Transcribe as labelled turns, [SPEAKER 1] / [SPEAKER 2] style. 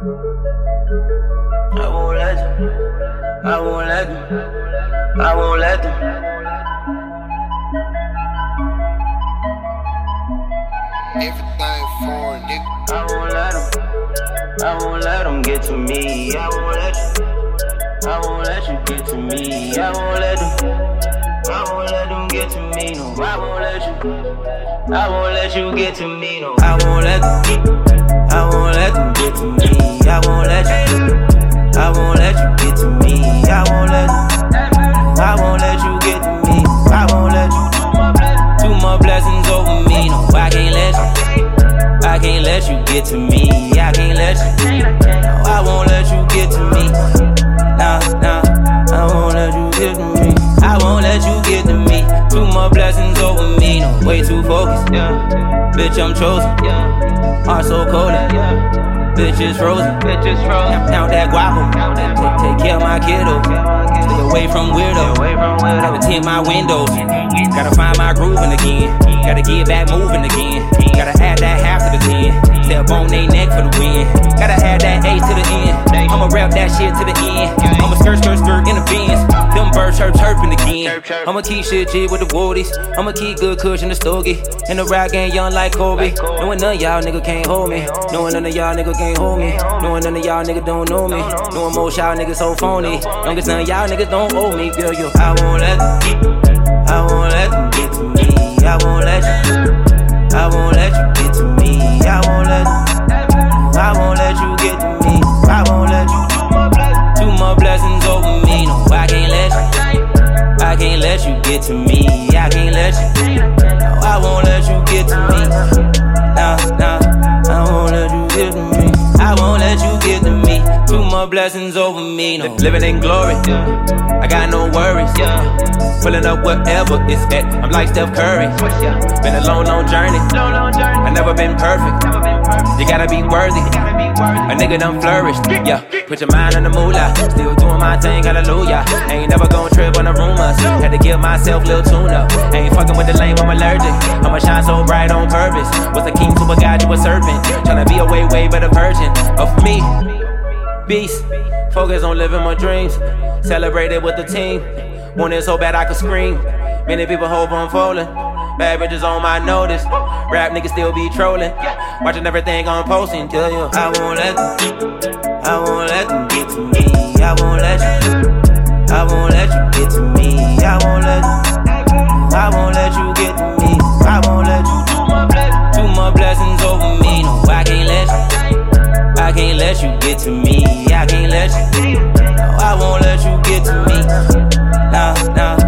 [SPEAKER 1] I won't let them. I won't let them. I won't let them.
[SPEAKER 2] Everything for a nigga.
[SPEAKER 1] I won't let them. I won't let them get to me. I won't let you. I won't let you get to me. I won't let them. I won't let them get to me. No, I won't let you. I won't let you get to me. No, I won't let them. I won't let them get to me. I won't let you. I won't let you get to me. I won't let you. I won't let you get to me. I won't let you. Two more blessings over me. No, I can't let you. I can't let you get to me. I can't let you. No, I won't let you get to me. Nah, I won't let you get to me. I won't let you get to me. Two more blessings over me. No, way too focused. Yeah. Bitch, I'm chosen. Yeah. Heart so cold. Yeah. Bitch is frozen. Bitch is frozen. Count that guapo. Take care of my kiddo. Stay away from weirdo. Gotta tint my windows. Gotta find my grooving again. Gotta get back moving again. Gotta add that half to the 10. Step on they neck for the win. Gotta add that A to the end. I'ma rap that shit to the end. I'ma skirt in the bins. Them birds chirping again. I'ma keep shit G with the woodies. I'ma keep good kush in the stogie. In the rap game young like Kobe. Knowing none of y'all nigga can't hold me. Knowing none of y'all nigga can't hold me. Knowing none of y'all niggas don't know me. Knowing most y'all niggas so phony. Long as none of y'all niggas don't owe me, girl, yo. I won't let them. I won't let them get to me. I won't let you. I won't let you get to me. I won't let you. I won't let you get to me. I won't let you. Two more blessings over me. No, I can't let you. I can't let you get to me. I can't let you. No, I won't let you get to me. Nah, I won't let you get to me. I won't let you get to me. Two more blessings over me. No, living in glory. I got no worries. Pulling up whatever it's at. I'm like Steph Curry. Been a long journey. I never been perfect. You gotta be worthy. A nigga done flourished. Yeah, put your mind on the moolah. Still doing my thing, hallelujah. Ain't never gon' trip on the rumors. Had to give myself a little tune up. Ain't fucking with the lame, I'm allergic. I'ma shine so bright on purpose. Was a king to a god, you a serpent. Tryna be a way better version of me. Beast, focus on living my dreams. Celebrate it with the team. Want it so bad I could scream. Many people hope I'm falling. Bad bitches on my notice. Rap niggas still be trolling. Watching everything I'm posting. Tell you I won't let them. I won't let them get to me. I won't let you. I won't let you get to me. I won't let you. I won't let you get to me. I won't let you. Two more blessings over me. No, I can't let you. I can't let you get to me. I can't let you. No, I won't let you get to me. Nah.